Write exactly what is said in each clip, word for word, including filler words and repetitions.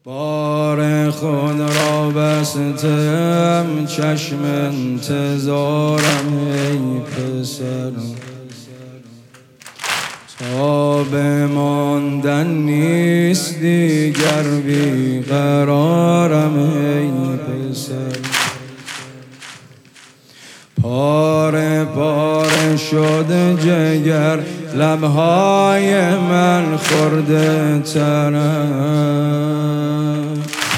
بار خود را بستم، چشم انتظارم ای پسر، تا بماندن نیست دیگر بیقرارم ای پسر. پاره پاره شد جگر، لبهای من خورده ترم،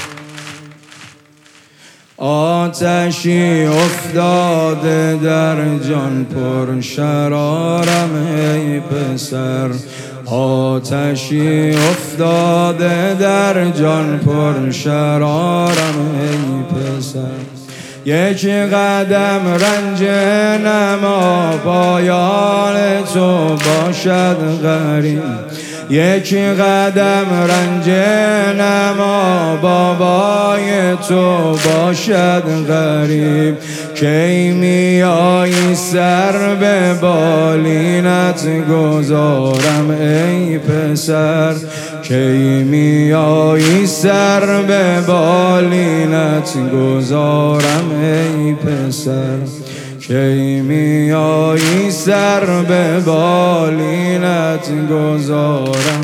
آتشی افتاده در جان پر شرارم ای پسر، آتشی افتاده در جان پر شرارم ای پسر. یک قدم رنج نما پایان تو باشد غریب، یک قدم رنج نما بابای تو باشد غریب. کی میایی سر به بالینت گذارم ای پسر، کی میایی سر به بالینت گذارم ای پسر، کی میایی سر به بالینت گذارم.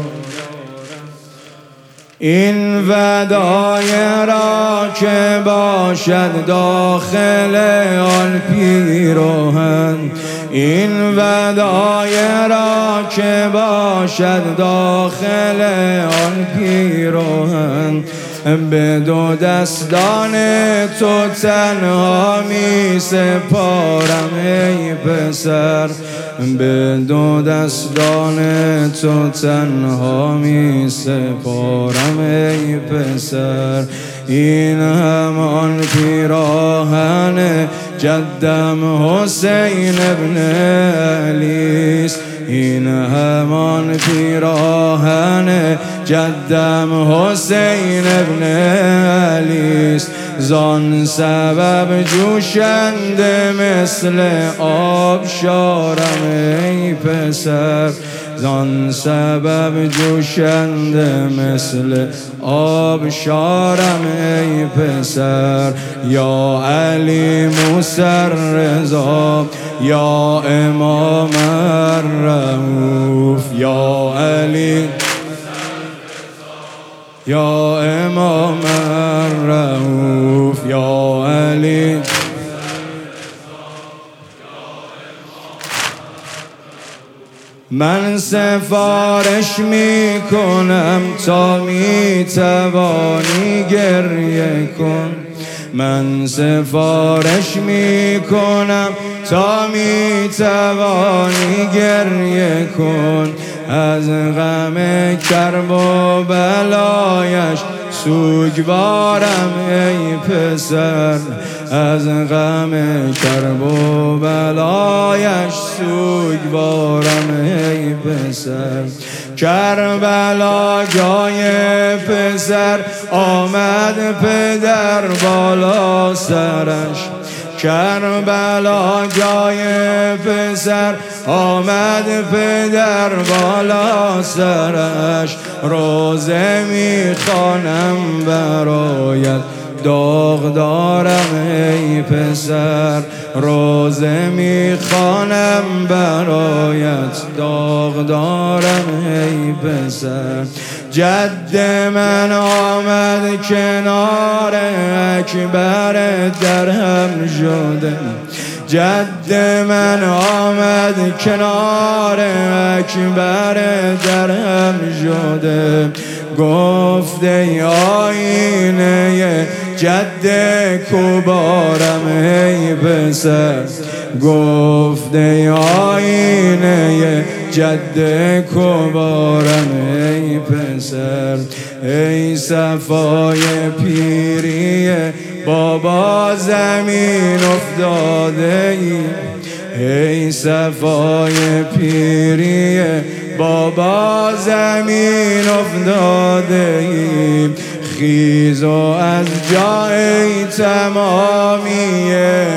این ودای را که باشد داخل آن پیراهن، این ودای را که باشد داخل آن پیراهن، به دو دستان تو تنها می سپارم ای پسر، به دو دستان تو تنها می سپارم ای پسر. این همان پیراهن جدم حسین ابن علیست، این همان پیراهن جدم حسین ابن علیست، زان سبب جوشنده مثل آبشارم ای پسر، زان سبب جوشنده مثل آبشارم ای پسر. یا علی موسی رضا، یا امام الرؤوف، یا علی، یا امام الرؤوف، یا علی. من سفارش می کنم تا می توانی گریه کن، من سفارش می کنم تا می توانی گریه کن. از غم کرب و بلایش سوگوارم ای پسر، از غم کرب و بلایش سوگوارم ای پسر. کربلا جای پسر آمد پدر بالا سرش، کربلا جای پسر آمد پدر بالا سرش. روزه میخوانم برایت داغ دارم ای پسر، روزه میخوانم برایت داغ دارم ای پسر. جد من آمد کنار اکبر درهم شده، جد من آمد کنار اکبر درهم شده. گفت ای آینه جد کبارم ای پسر، گفت ای آینه جد کبارم ای پسر. ای صفای پیری بابا زمین افتاده ای، ای صفای پیری بابا زمین افتاده ای. خیز و از جای تمامی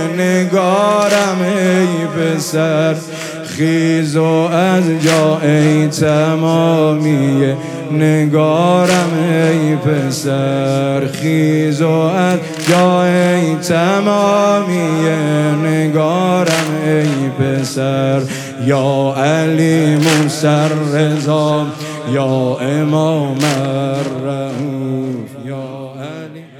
نگارم ای پسر، خیز و از جای تمامی نگارم ای پسر، خیز و از جای تمامی نگارم ای پسر. یا علی موسی رضا یا امام الرؤوف، یا علی